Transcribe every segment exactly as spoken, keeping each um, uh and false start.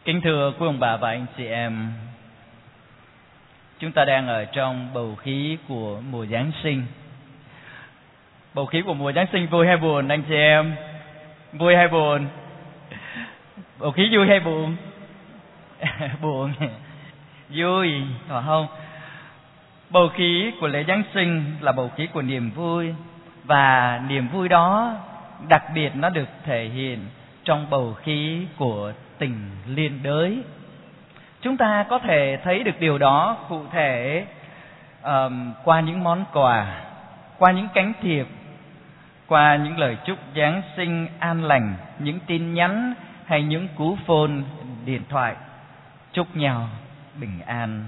Kính thưa quý ông bà và anh chị em, chúng ta đang ở trong bầu khí của mùa Giáng sinh. Bầu khí của mùa Giáng sinh vui hay buồn anh chị em? Vui hay buồn? Bầu khí vui hay buồn? Buồn. Vui, phải không? Bầu khí của lễ Giáng sinh là bầu khí của niềm vui, và niềm vui đó đặc biệt nó được thể hiện trong bầu khí của tình liên đới. Chúng ta có thể thấy được điều đó cụ thể um, qua những món quà, qua những cánh thiệp, qua những lời chúc Giáng sinh an lành, những tin nhắn hay những cú phone điện thoại chúc nhau bình an.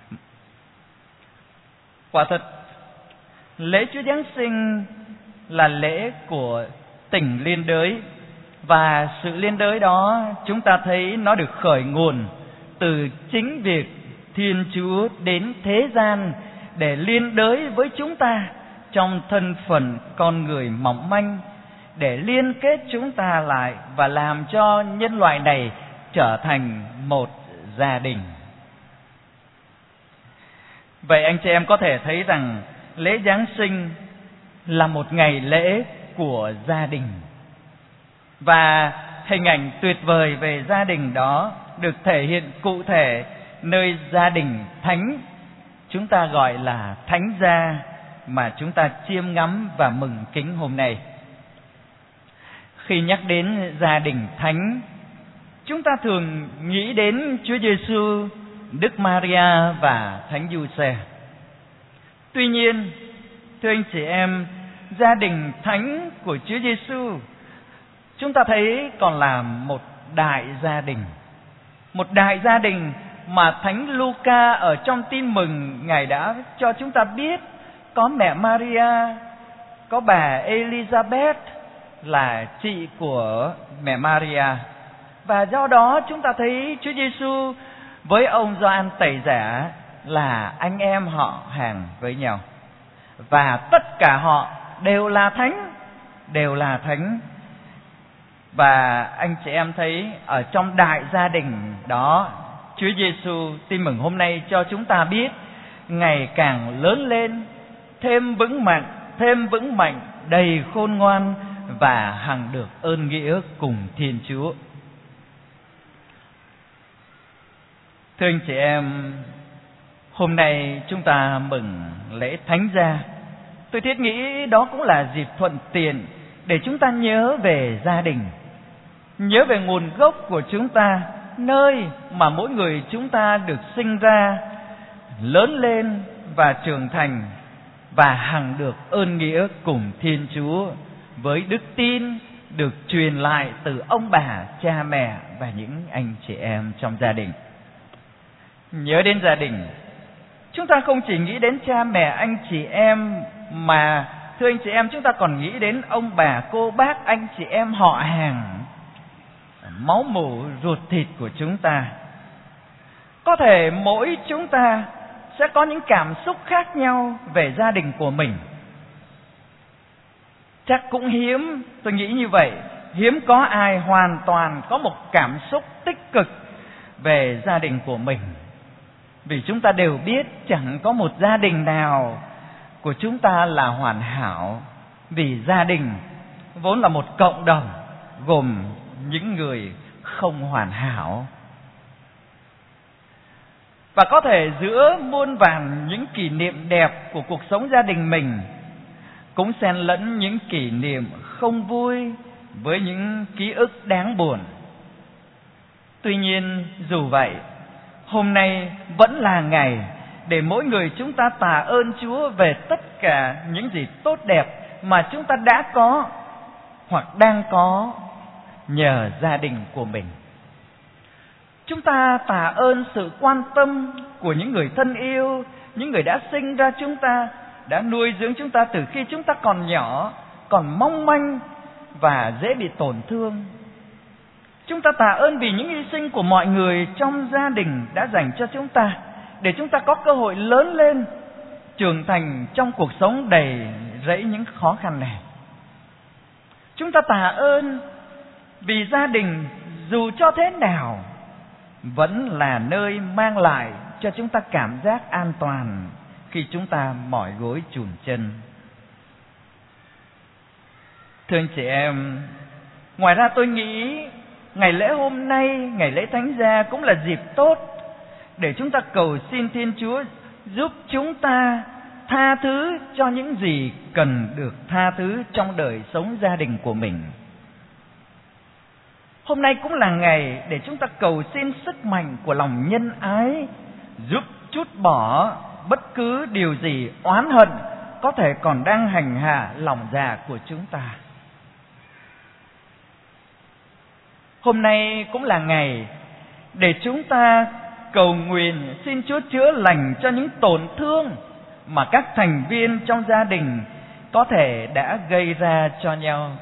Quả thật, lễ Chúa Giáng sinh là lễ của tình liên đới, và sự liên đới đó chúng ta thấy nó được khởi nguồn từ chính việc Thiên Chúa đến thế gian để liên đới với chúng ta trong thân phận con người mỏng manh, để liên kết chúng ta lại và làm cho nhân loại này trở thành một gia đình. Vậy anh chị em có thể thấy rằng lễ Giáng sinh là một ngày lễ của gia đình, và hình ảnh tuyệt vời về gia đình đó được thể hiện cụ thể nơi gia đình thánh, chúng ta gọi là thánh gia, mà chúng ta chiêm ngắm và mừng kính hôm nay. Khi nhắc đến gia đình thánh, chúng ta thường nghĩ đến Chúa Giêsu, Đức Maria và Thánh Giuse. Tuy nhiên, thưa anh chị em, gia đình thánh của Chúa Giêsu chúng ta thấy còn là một đại gia đình. Một đại gia đình mà Thánh Luca ở trong tin mừng Ngài đã cho chúng ta biết có mẹ Maria, có bà Elizabeth là chị của mẹ Maria. Và do đó chúng ta thấy Chúa Giêsu với ông Gioan Tẩy Giả là anh em họ hàng với nhau. Và tất cả họ đều là thánh, đều là thánh. Và anh chị em thấy ở trong đại gia đình đó, Chúa Giêsu tin mừng hôm nay cho chúng ta biết ngày càng lớn lên, thêm vững mạnh, thêm vững mạnh, đầy khôn ngoan và hằng được ơn nghĩa cùng Thiên Chúa. Thưa anh chị em, hôm nay chúng ta mừng lễ Thánh Gia. Tôi thiết nghĩ đó cũng là dịp thuận tiện để chúng ta nhớ về gia đình, nhớ về nguồn gốc của chúng ta, nơi mà mỗi người chúng ta được sinh ra, lớn lên và trưởng thành, và hằng được ơn nghĩa cùng Thiên Chúa với đức tin được truyền lại từ ông bà, cha mẹ và những anh chị em trong gia đình. Nhớ đến gia đình, chúng ta không chỉ nghĩ đến cha mẹ, anh chị em, mà thưa anh chị em, chúng ta còn nghĩ đến ông bà, cô bác, anh chị em họ hàng, máu mủ ruột thịt của chúng ta. Có thể mỗi chúng ta sẽ có những cảm xúc khác nhau về gia đình của mình. Chắc cũng hiếm, tôi nghĩ như vậy, hiếm có ai hoàn toàn có một cảm xúc tích cực về gia đình của mình. Vì chúng ta đều biết chẳng có một gia đình nào của chúng ta là hoàn hảo, vì gia đình vốn là một cộng đồng gồm những người không hoàn hảo. Và có thể giữa muôn vàn những kỷ niệm đẹp của cuộc sống gia đình mình cũng xen lẫn những kỷ niệm không vui với những ký ức đáng buồn. Tuy nhiên dù vậy, hôm nay vẫn là ngày để mỗi người chúng ta tạ ơn Chúa về tất cả những gì tốt đẹp mà chúng ta đã có hoặc đang có nhờ gia đình của mình. Chúng ta tạ ơn sự quan tâm của những người thân yêu, những người đã sinh ra chúng ta, đã nuôi dưỡng chúng ta từ khi chúng ta còn nhỏ, còn mong manh và dễ bị tổn thương. Chúng ta tạ ơn vì những hy sinh của mọi người trong gia đình đã dành cho chúng ta, để chúng ta có cơ hội lớn lên, trưởng thành trong cuộc sống đầy rẫy những khó khăn này. Chúng ta tạ ơn vì gia đình dù cho thế nào vẫn là nơi mang lại cho chúng ta cảm giác an toàn khi chúng ta mỏi gối chùn chân. Thưa anh chị em, ngoài ra tôi nghĩ ngày lễ hôm nay, ngày lễ Thánh Gia cũng là dịp tốt để chúng ta cầu xin Thiên Chúa giúp chúng ta tha thứ cho những gì cần được tha thứ trong đời sống gia đình của mình. Hôm nay cũng là ngày để chúng ta cầu xin sức mạnh của lòng nhân ái giúp trút bỏ bất cứ điều gì oán hận có thể còn đang hành hạ lòng dạ của chúng ta. Hôm nay cũng là ngày để chúng ta cầu nguyện xin Chúa chữa lành cho những tổn thương mà các thành viên trong gia đình có thể đã gây ra cho nhau.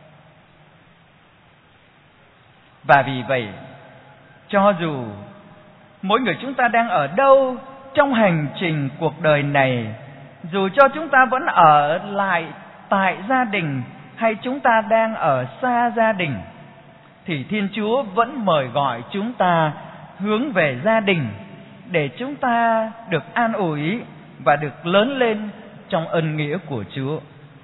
Và vì vậy, cho dù mỗi người chúng ta đang ở đâu trong hành trình cuộc đời này, dù cho chúng ta vẫn ở lại tại gia đình hay chúng ta đang ở xa gia đình, thì Thiên Chúa vẫn mời gọi chúng ta hướng về gia đình để chúng ta được an ủi và được lớn lên trong ân nghĩa của Chúa.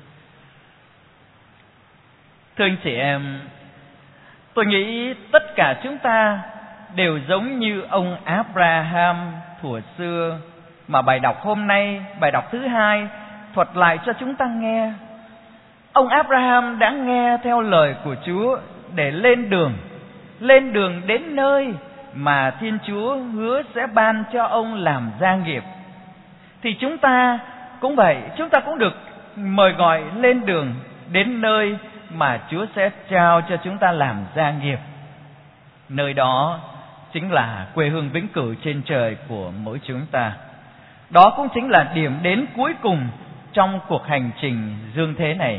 Thưa anh chị em, tôi nghĩ tất cả chúng ta đều giống như ông Abraham thuở xưa mà bài đọc hôm nay, bài đọc thứ hai, thuật lại cho chúng ta nghe. Ông Abraham đã nghe theo lời của Chúa để lên đường, lên đường đến nơi mà Thiên Chúa hứa sẽ ban cho ông làm gia nghiệp. Thì chúng ta cũng vậy, chúng ta cũng được mời gọi lên đường đến nơi mà Chúa sẽ trao cho chúng ta làm gia nghiệp. Nơi đó chính là quê hương vĩnh cửu trên trời của mỗi chúng ta. Đó cũng chính là điểm đến cuối cùng trong cuộc hành trình dương thế này.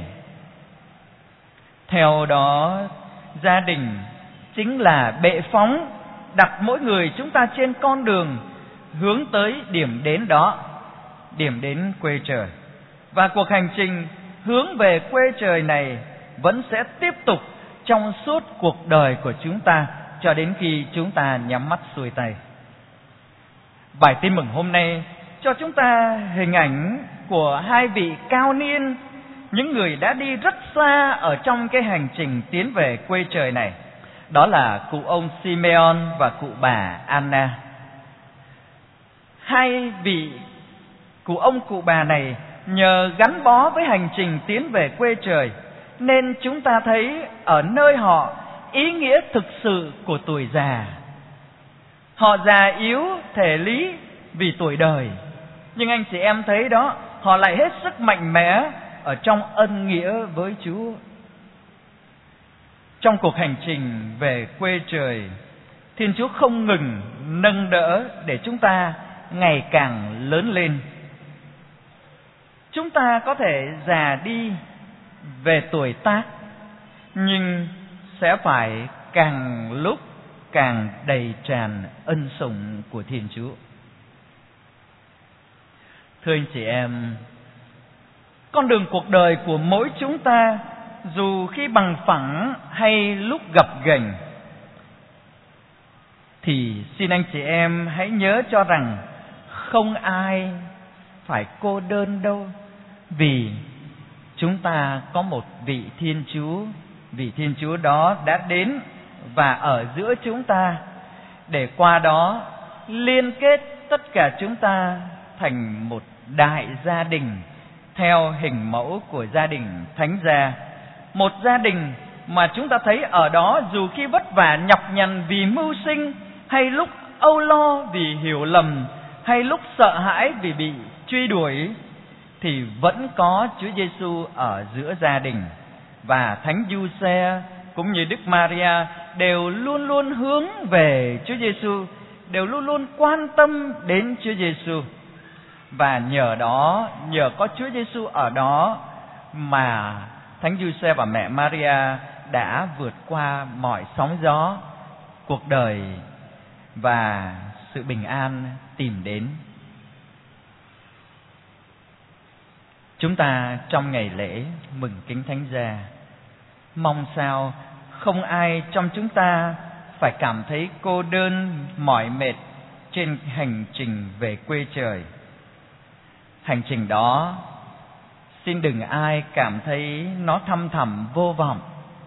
Theo đó, gia đình chính là bệ phóng đặt mỗi người chúng ta trên con đường hướng tới điểm đến đó, điểm đến quê trời. Và cuộc hành trình hướng về quê trời này vẫn sẽ tiếp tục trong suốt cuộc đời của chúng ta cho đến khi chúng ta nhắm mắt xuôi tay. Bài tin mừng hôm nay cho chúng ta hình ảnh của hai vị cao niên, những người đã đi rất xa ở trong cái hành trình tiến về quê trời này. Đó là cụ ông Simeon và cụ bà Anna. Hai vị cụ ông cụ bà này nhờ gắn bó với hành trình tiến về quê trời nên chúng ta thấy ở nơi họ ý nghĩa thực sự của tuổi già. Họ già yếu thể lý vì tuổi đời, nhưng anh chị em thấy đó, họ lại hết sức mạnh mẽ ở trong ân nghĩa với Chúa. Trong cuộc hành trình về quê trời, Thiên Chúa không ngừng nâng đỡ để chúng ta ngày càng lớn lên. Chúng ta có thể già đi về tuổi tác, nhưng sẽ phải càng lúc càng đầy tràn ân sủng của Thiên Chúa. Thưa anh chị em, con đường cuộc đời của mỗi chúng ta, dù khi bằng phẳng hay lúc gập ghềnh, thì xin anh chị em hãy nhớ cho rằng không ai phải cô đơn đâu, vì chúng ta có một vị Thiên Chúa. Vị Thiên Chúa đó đã đến và ở giữa chúng ta, để qua đó liên kết tất cả chúng ta thành một đại gia đình theo hình mẫu của gia đình Thánh Gia. Một gia đình mà chúng ta thấy ở đó, dù khi vất vả nhọc nhằn vì mưu sinh, hay lúc âu lo vì hiểu lầm, hay lúc sợ hãi vì bị truy đuổi, thì vẫn có Chúa Giêsu ở giữa gia đình. Và Thánh Giuse cũng như Đức Maria đều luôn luôn hướng về Chúa Giêsu, đều luôn luôn quan tâm đến Chúa Giêsu. Và nhờ đó, nhờ có Chúa Giêsu ở đó mà Thánh Giuse và mẹ Maria đã vượt qua mọi sóng gió cuộc đời và sự bình an tìm đến. Chúng ta trong ngày lễ mừng Kính Thánh Gia, mong sao không ai trong chúng ta phải cảm thấy cô đơn, mỏi mệt trên hành trình về quê trời. Hành trình đó xin đừng ai cảm thấy nó thăm thẳm vô vọng.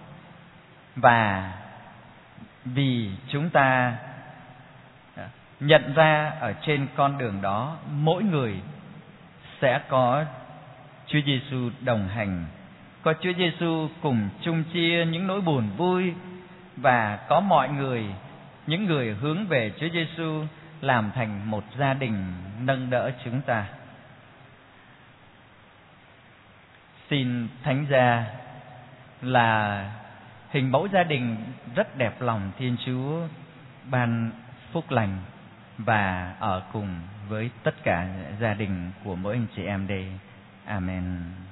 Và vì chúng ta nhận ra ở trên con đường đó, mỗi người sẽ có Chúa Giêsu đồng hành, có Chúa Giêsu cùng chung chia những nỗi buồn vui, và có mọi người, những người hướng về Chúa Giêsu làm thành một gia đình nâng đỡ chúng ta. Xin Thánh Gia là hình mẫu gia đình rất đẹp lòng Thiên Chúa ban phúc lành và ở cùng với tất cả gia đình của mỗi anh chị em đây. Amen.